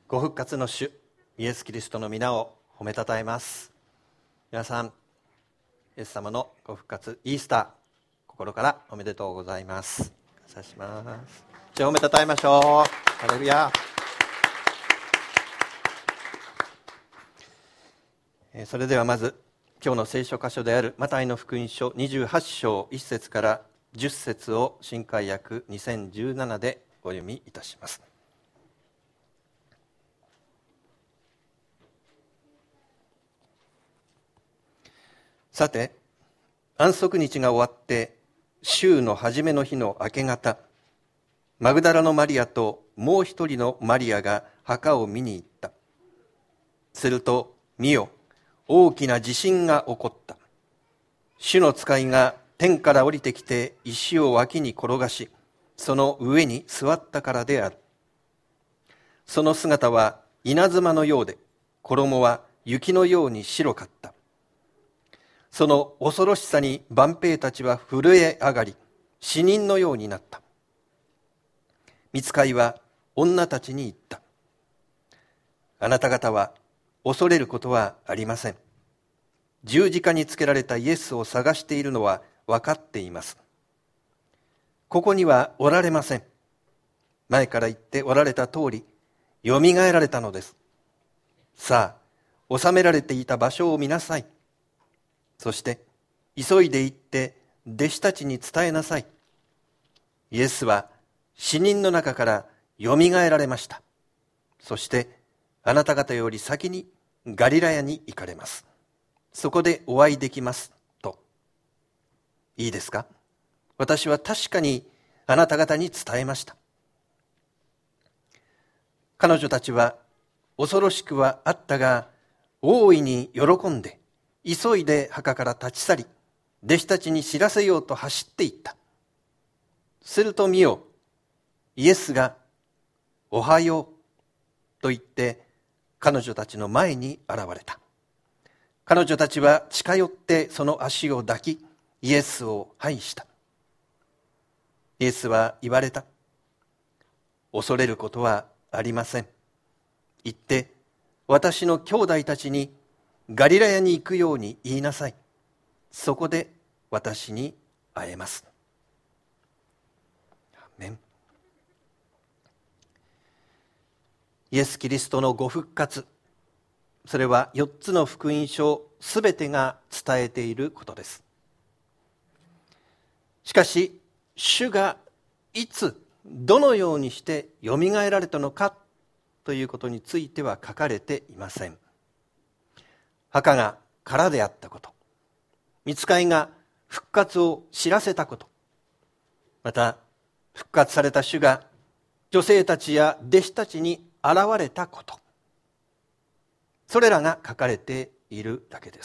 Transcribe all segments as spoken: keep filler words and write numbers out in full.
ご復活の主イエス・キリストの皆を褒めたたえます。皆さん、イエス様のご復活イースター、心からおめでとうございます。感謝します。じゃあ褒めたたえましょう。ハレルヤ。それではまず今日の聖書箇所であるマタイの福音書にじゅうはち章いち節からじゅっ節を新海訳にせんじゅうななでお読みいたします。さて、安息日が終わって週の初めの日の明け方、マグダラのマリアともう一人のマリアが墓を見に行った。すると見よ、大きな地震が起こった。主の使いが天から降りてきて石を脇に転がし、その上に座ったからである。その姿は稲妻のようで、衣は雪のように白かった。その恐ろしさに万兵たちは震え上がり、死人のようになった。御使いは女たちに言った。あなた方は恐れることはありません。十字架につけられたイエスを探しているのは分かっています。ここにはおられません。前から言っておられた通り、よみがえられたのです。さあ、収められていた場所を見なさい。そして急いで行って弟子たちに伝えなさい。イエスは死人の中からよみがえられました。そしてあなた方より先にガリラヤに行かれます。そこでお会いできますと。いいですか？私は確かにあなた方に伝えました。彼女たちは恐ろしくはあったが、大いに喜んで急いで墓から立ち去り、弟子たちに知らせようと走っていった。すると見よ、イエスがおはようと言って彼女たちの前に現れた。彼女たちは近寄ってその足を抱き、イエスを拝した。イエスは言われた。恐れることはありません。行って私の兄弟たちにガリラヤに行くように言いなさい。そこで私に会えます。アーメン。イエス・キリストのご復活、それはよっつの福音書すべてが伝えていることです。しかし、主がいつどのようにしてよみがえられたのかということについては書かれていません。墓が空であったこと、御使いが復活を知らせたこと、また復活された主が女性たちや弟子たちに現れたこと、それらが書かれているだけです。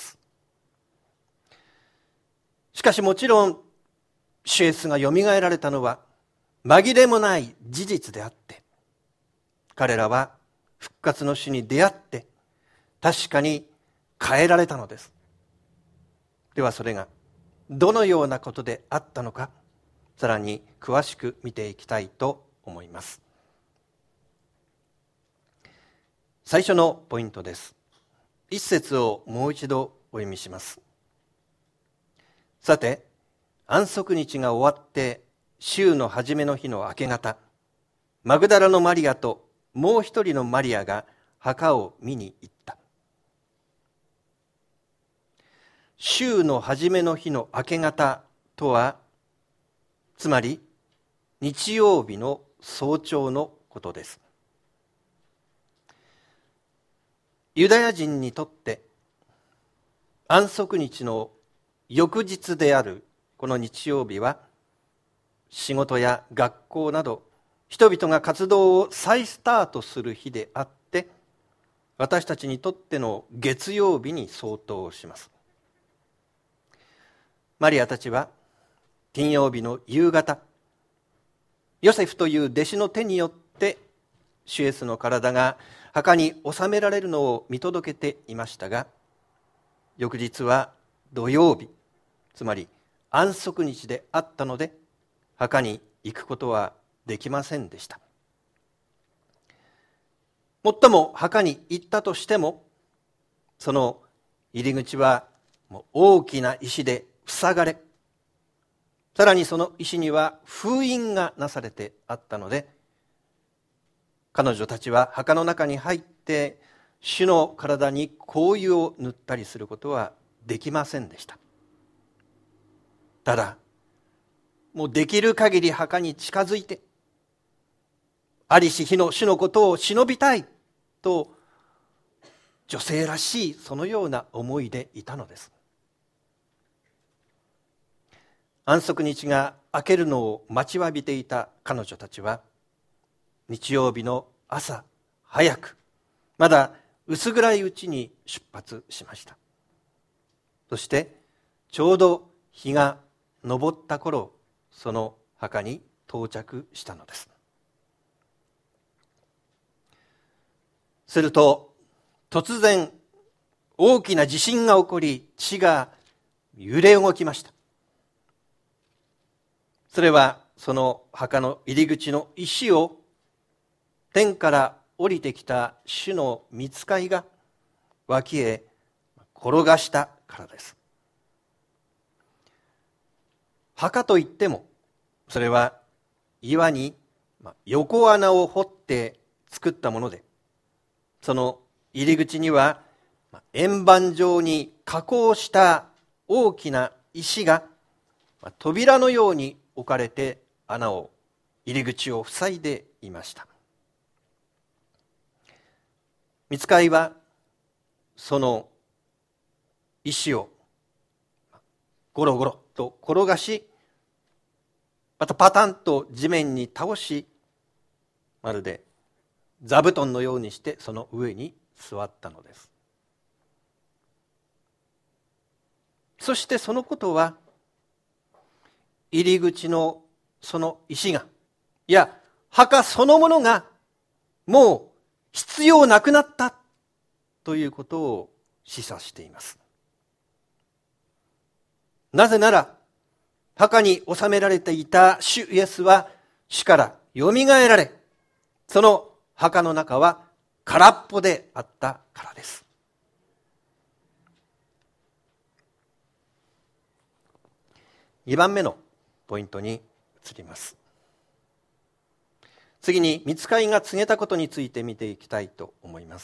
しかしもちろん主イエスがよみがえられたのは紛れもない事実であって、彼らは復活の主に出会って確かに変えられたのです。ではそれがどのようなことであったのか、さらに詳しく見ていきたいと思います。最初のポイントです。一節をもう一度お読みします。さて、安息日が終わって週の初めの日の明け方、マグダラのマリアともう一人のマリアが墓を見に行った。週の初めの日の明け方とは、つまり日曜日の早朝のことです。ユダヤ人にとって安息日の翌日であるこの日曜日は、仕事や学校など人々が活動を再スタートする日であって、私たちにとっての月曜日に相当します。マリアたちは金曜日の夕方、ヨセフという弟子の手によって主イエスの体が墓に納められるのを見届けていましたが、翌日は土曜日、つまり安息日であったので墓に行くことはできませんでした。 もっとも墓に行ったとしても、その入り口はもう大きな石で塞がれ、さらにその石には封印がなされてあったので、彼女たちは墓の中に入って主の体に香油を塗ったりすることはできませんでした。ただ、もうできる限り墓に近づいて、在りし日の主のことを忍びたいと、女性らしいそのような思いでいたのです。安息日が明けるのを待ちわびていた彼女たちは、日曜日の朝早く、まだ薄暗いうちに出発しました。そしてちょうど日が昇った頃、その墓に到着したのです。すると突然大きな地震が起こり、地が揺れ動きました。それはその墓の入り口の石を天から降りてきた主の御使いが脇へ転がしたからです。墓といっても、それは岩に横穴を掘って作ったもので、その入り口には円盤状に加工した大きな石が扉のように置かれて、穴を入り口を塞いでいました。御使いはその石をゴロゴロと転がし、またパタンと地面に倒し、まるで座布団のようにしてその上に座ったのです。そしてそのことは、入り口のその石が、いや墓そのものがもう必要なくなったということを示唆しています。なぜなら、墓に収められていた主イエスは死からよみがえられ、その墓の中は空っぽであったからです。にばんめのポイントに移ります。次に御使いが告げたことについて見ていきたいと思います。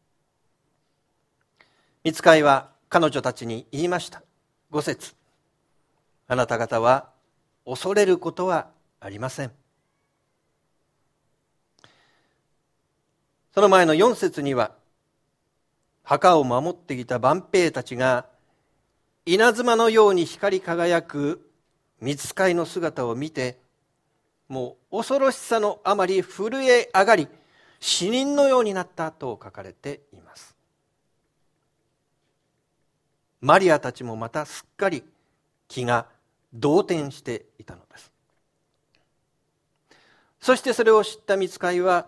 御使いは彼女たちに言いました。ご節、あなた方は恐れることはありません。その前のよん節には、墓を守っていた万兵たちが稲妻のように光り輝く御使いの姿を見て、もう恐ろしさのあまり震え上がり、死人のようになったと書かれています。マリアたちもまたすっかり気が動転していたのです。そしてそれを知った御使いは、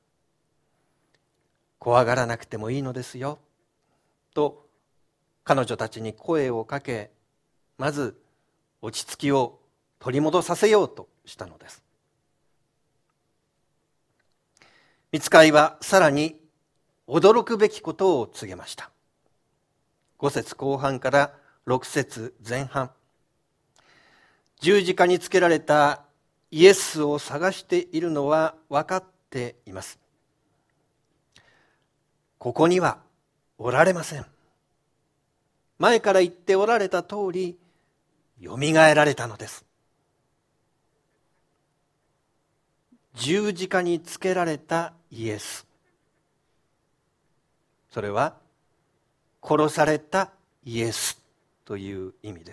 怖がらなくてもいいのですよと彼女たちに声をかけ、まず落ち着きを取り戻させようとしたのです。御使いはさらに驚くべきことを告げました。ご節後半からろく節前半、十字架につけられたイエスを探しているのは分かっています。ここにはおられません。前から言っておられた通り、よみがえられたのです。十字架につけられたイエス、それは殺されたイエスという意味です。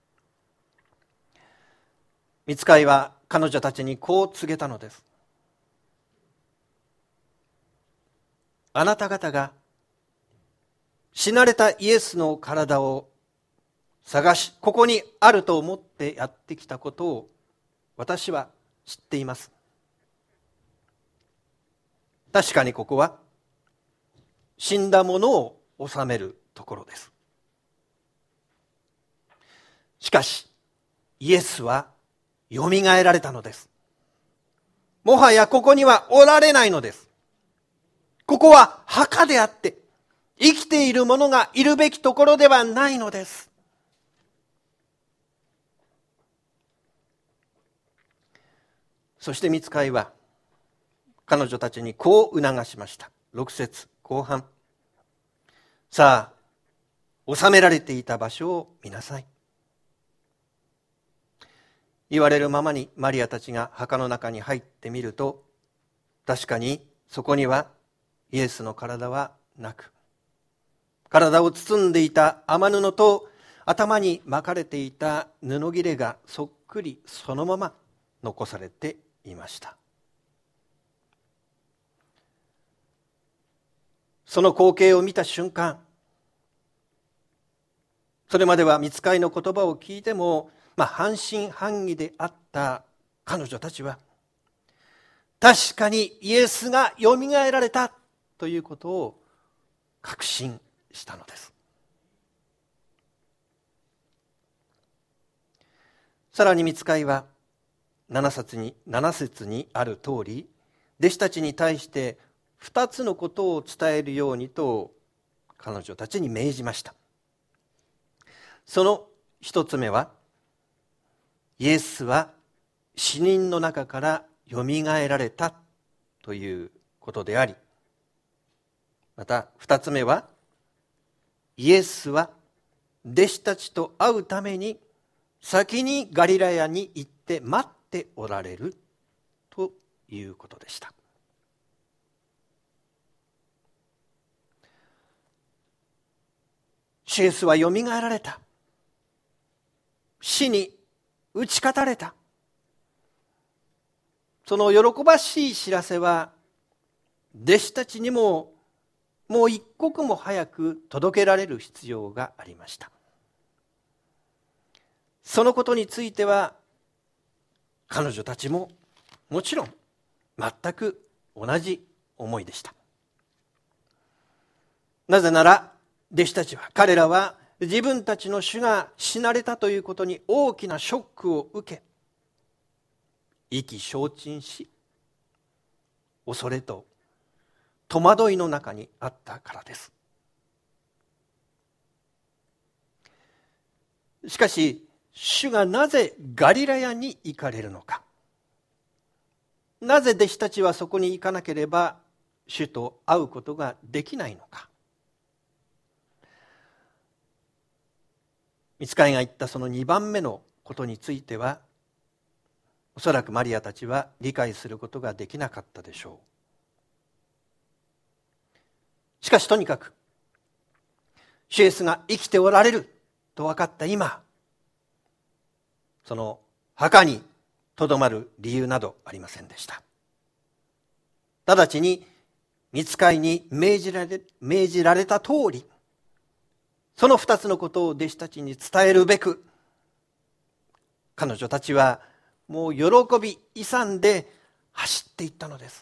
御使いは彼女たちにこう告げたのです。あなた方が死なれたイエスの体を探し、ここにあると思ってやってきたことを私は知っています。確かにここは死んだ者を収めるところです。しかしイエスはよみがえられたのです。もはやここにはおられないのです。 こは墓であって、生きている者がいるべきところではないのです。そして御使いは彼女たちにこう促しました。ろく節後半。さあ、収められていた場所を見なさい。言われるままにマリアたちが墓の中に入ってみると、確かにそこにはイエスの体はなく、体を包んでいた雨布と頭に巻かれていた布切れがそっくりそのまま残されていました。その光景を見た瞬間、それまでは御使いの言葉を聞いても、まあ、半信半疑であった彼女たちは、確かにイエスがよみがえられたということを確信したのです。さらに御使いは7節に、7節にある通り、弟子たちに対して二つのことを伝えるようにと彼女たちに命じました。その一つ目は、イエスは死人の中からよみがえられたということであり、また二つ目は、イエスは弟子たちと会うために先にガリラヤに行って待っておられるということでした。主イエスはよみがえられた。死に打ち勝たれた。その喜ばしい知らせは弟子たちにももう一刻も早く届けられる必要がありました。そのことについては彼女たちももちろん全く同じ思いでした。なぜなら弟子たちは、彼らは自分たちの主が死なれたということに大きなショックを受け、意気消沈し、恐れと戸惑いの中にあったからです。しかし、主がなぜガリラヤに行かれるのか、なぜ弟子たちはそこに行かなければ主と会うことができないのか。御使いが言ったそのにばんめのことについては、おそらくマリアたちは理解することができなかったでしょう。しかしとにかく、主イエスが生きておられると分かった今、その墓にとどまる理由などありませんでした。直ちに御使いに命じられ、命じられた通り、その二つのことを弟子たちに伝えるべく、彼女たちはもう喜び勇んで走っていったのです。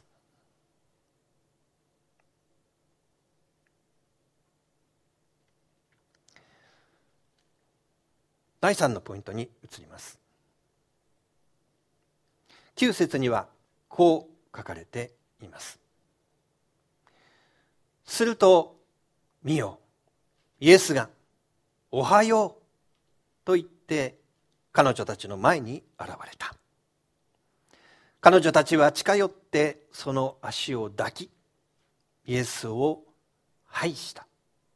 だいさんのポイントに移ります。きゅう節にはこう書かれています。すると、見よ、イエスがおはようと言って彼女たちの前に現れた。彼女たちは近寄ってその足を抱き、イエスを拝した。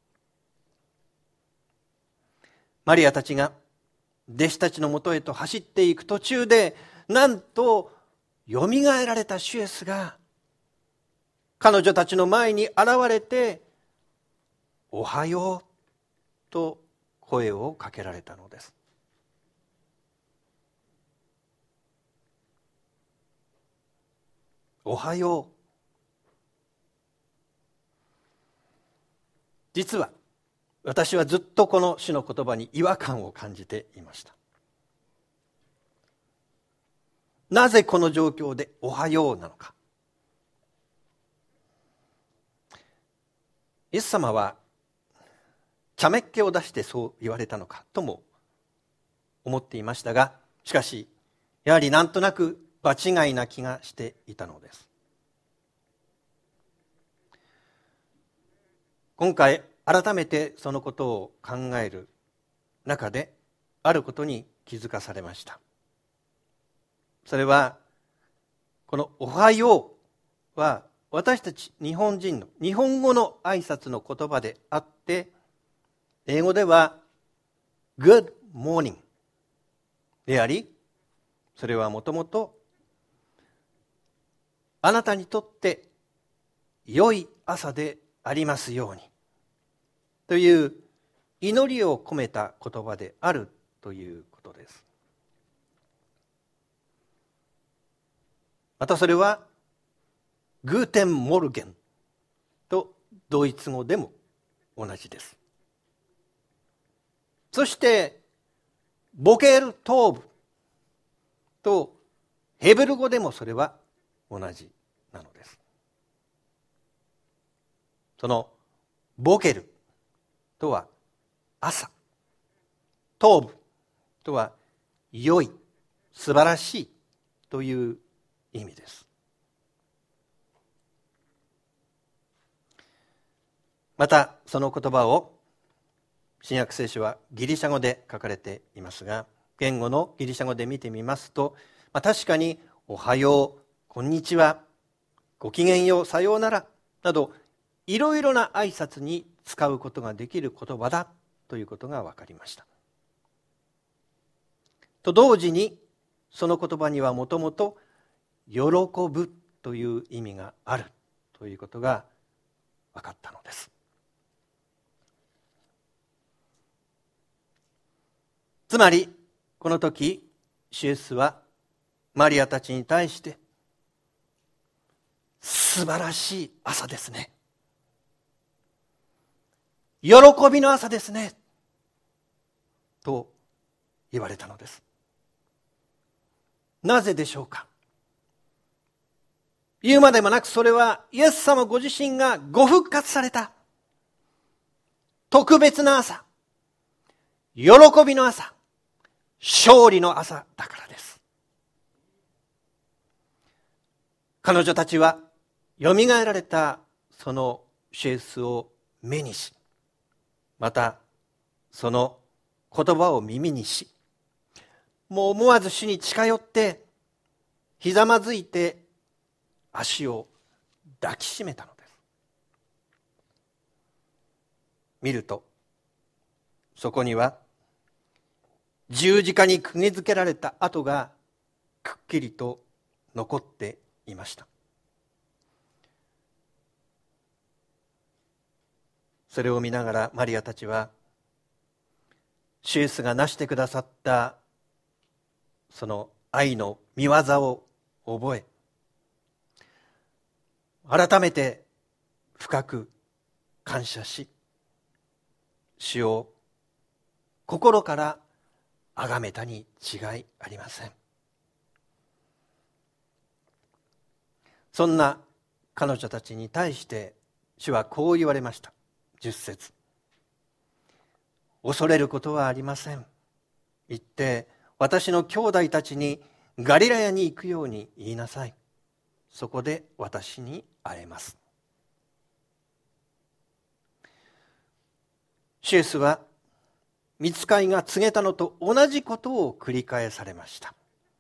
マリアたちが弟子たちのもとへと走っていく途中で、なんとよみがえられた主イエスが彼女たちの前に現れて、おはようと声をかけられたのです。おはよう。実は私はずっとこの主の言葉に違和感を感じていました。なぜこの状況でおはようなのか。イエス様は茶目っ気を出してそう言われたのかとも思っていましたが、しかしやはりなんとなく場違いな気がしていたのです。 今回改めてそのことを考える中であることに気づかされました。それはこのおはようは私たち日本人の日本語の挨拶の言葉であって、英語では Good morning であり、それはもともとあなたにとって良い朝でありますようにという祈りを込めた言葉であるということです。またそれはグーテンモルゲンとドイツ語でも同じです。そしてボケルトーブとヘブル語でもそれは同じなのです。そのボケルとは朝、トーブとは良い、素晴らしいという意味です。またその言葉を新約聖書はギリシャ語で書かれていますが、言語のギリシャ語で見てみますと、まあ、確かにおはよう、こんにちは、ごきげんよう、さようならなどいろいろな挨拶に使うことができる言葉だということが分かりました。と同時にその言葉にはもともと喜ぶという意味があるということが分かったのです。つまりこの時主イエスはマリアたちに対して、素晴らしい朝ですね、喜びの朝ですねと言われたのです。なぜでしょうか。言うまでもなく、それはイエス様ご自身がご復活された特別な朝、喜びの朝、勝利の朝だからです。彼女たちはよみがえられたその主イエスを目にし、またその言葉を耳にし、もう思わず主に近寄ってひざまずいて足を抱きしめたのです。見るとそこには十字架に釘付けられた跡がくっきりと残っていました。それを見ながらマリアたちは主イエスがなしてくださったその愛の御業を覚え、改めて深く感謝し、主を心から崇めたに違いありません。そんな彼女たちに対して主はこう言われました。じゅっ節、恐れることはありません。行って私の兄弟たちにガリラヤに行くように言いなさい。そこで私に会えます。主イエスは御使いが告げたのと同じことを繰り返されました。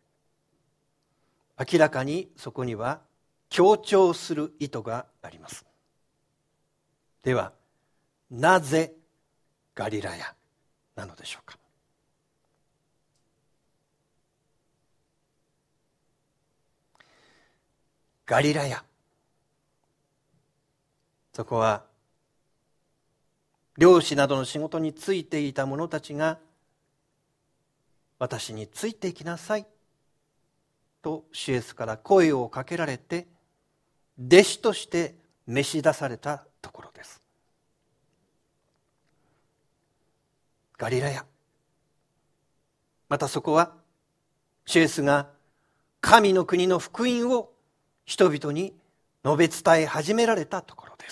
明らかにそこには強調する意図があります。ではなぜガリラヤなのでしょうか。ガリラヤ、そこは漁師などの仕事についていた者たちが、私についてきなさいと主イエスから声をかけられて弟子として召し出されたところです。ガリラヤ、またそこは主イエスが神の国の福音を人々に述べ伝え始められたところです。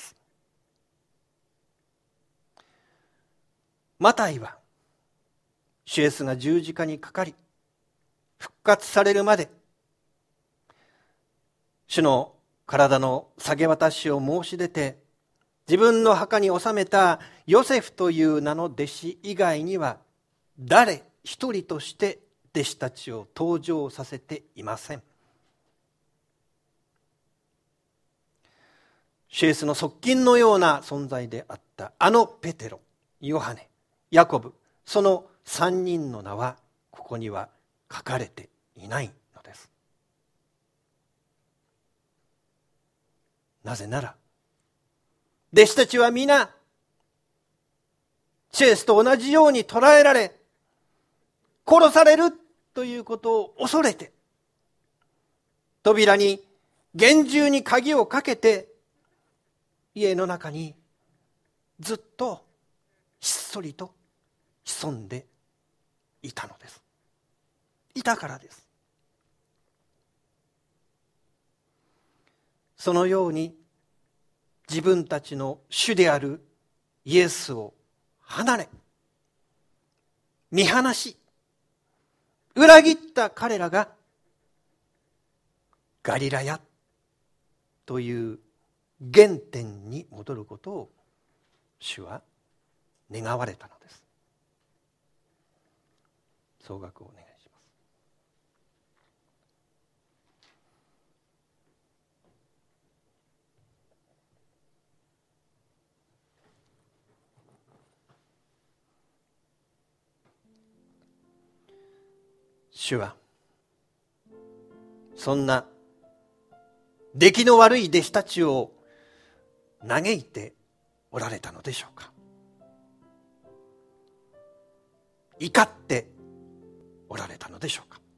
マタイは主イエスが十字架にかかり復活されるまで主の体の下げ渡しを申し出て自分の墓に納めたヨセフという名の弟子以外には誰一人として弟子たちを登場させていません。シエスの側近のような存在であったあのペテロ、ヨハネ、ヤコブ、その三人の名はここには書かれていないのです。なぜなら弟子たちは皆シエスと同じように捕らえられ殺されるということを恐れて、扉に厳重に鍵をかけて家の中にずっとひっそりと潜んでいたのです。いたからです。そのように自分たちの主であるイエスを離れ見放し裏切った彼らがガリラヤという原点に戻ることを主は願われたのです。総額をお願いします。主はそんな出来の悪い弟子たちを嘆いておられたのでしょうか。怒っておられたのでしょうか。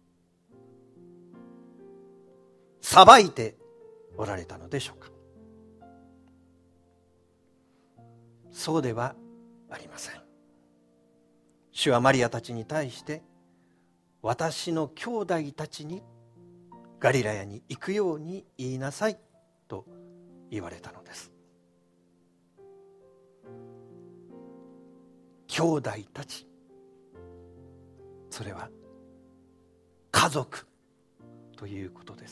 裁いておられたのでしょうか。そうではありません。主はマリアたちに対して、私の兄弟たちにガリラヤに行くように言いなさいと言われたのです。兄弟たち、それは家族ということです。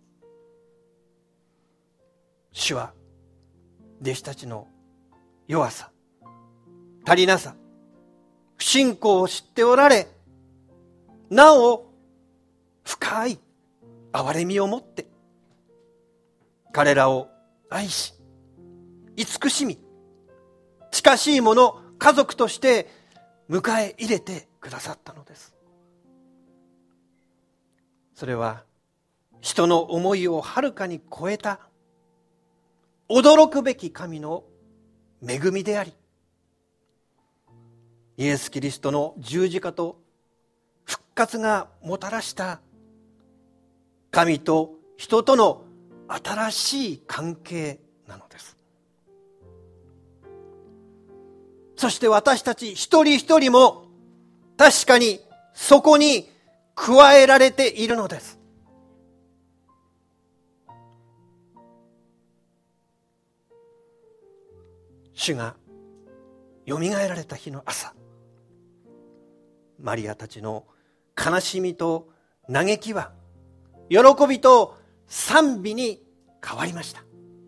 主は弟子たちの弱さ、足りなさ、不信仰を知っておられ、なお深い憐れみを持って彼らを愛し慈しみ、近しい者、家族として迎え入れてくださったのです。それは人の思いをはるかに超えた驚くべき神の恵みであり、イエス・キリストの十字架と復活がもたらした神と人との新しい関係なのです。そして私たち一人一人も確かにそこに加えられているのです。主がよみがえられた日の朝、マリアたちの悲しみと嘆きは喜びと賛美に変わりました。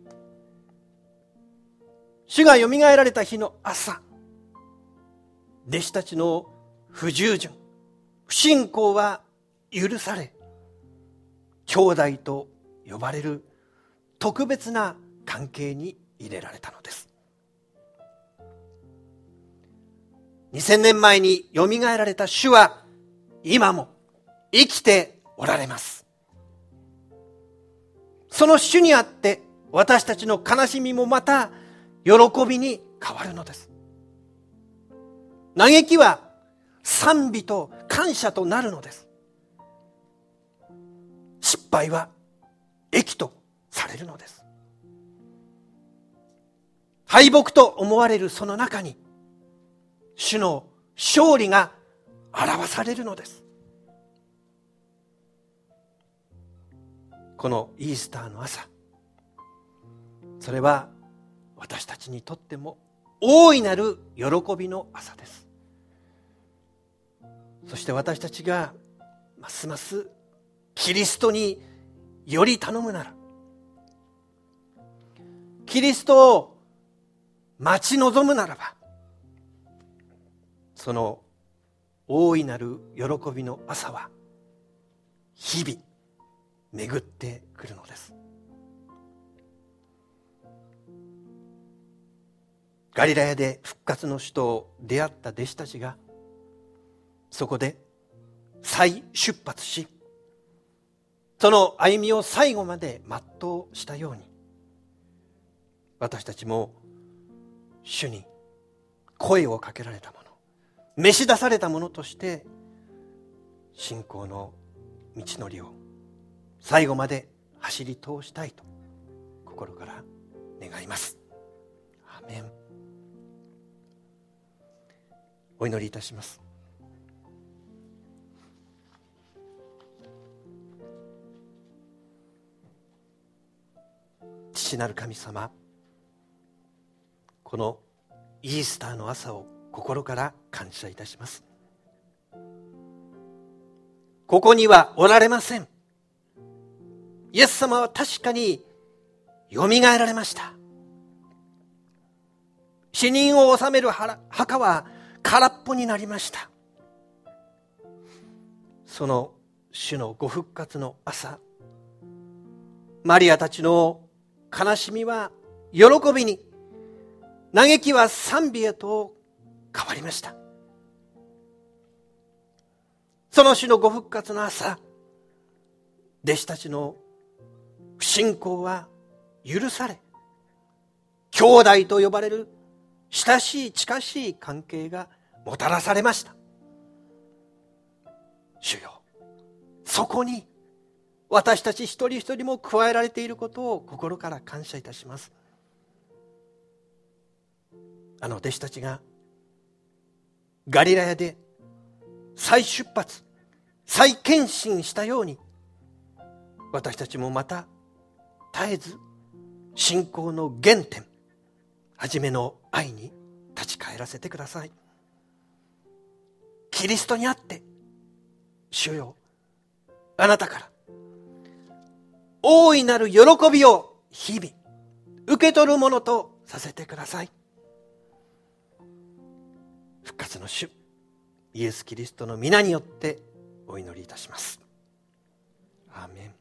主がよみがえられた日の朝、弟子たちの不従順、不信仰は許され、兄弟と呼ばれる特別な関係に入れられたのです。にせんねんまえによみがえられた主は今も生きておられます。その主にあって私たちの悲しみもまた喜びに変わるのです。嘆きは賛美と感謝となるのです。失敗は益とされるのです。敗北と思われるその中に主の勝利が表されるのです。このイースターの朝、それは私たちにとっても大いなる喜びの朝です。そして私たちがますますキリストにより頼むなら、キリストを待ち望むならば、その大いなる喜びの朝は日々巡ってくるのです。ガリラヤで復活の主と出会った弟子たちがそこで再出発し、その歩みを最後まで全うしたように、私たちも主に声をかけられたもの、召し出されたものとして信仰の道のりを最後まで走り通したいと心から願います。アーメン。お祈りいたします。父なる神様、このイースターの朝を心から感謝いたします。ここにはおられません。イエス様は確かによみがえられました。死人を治める墓は空っぽになりました。その主のご復活の朝、マリアたちの悲しみは喜びに、嘆きは賛美へと変わりました。その主のご復活の朝、弟子たちの不信仰は許され、兄弟と呼ばれる親しい近しい関係がもたらされました。主よ、そこに私たち一人一人も加えられていることを心から感謝いたします。あの弟子たちがガリラヤで再出発、再献身したように、私たちもまた絶えず信仰の原点、初めの愛に立ち返らせてください。キリストにあって主よ、あなたから大いなる喜びを日々受け取るものとさせてください。復活の主イエス・キリストの皆によってお祈りいたします。アーメン。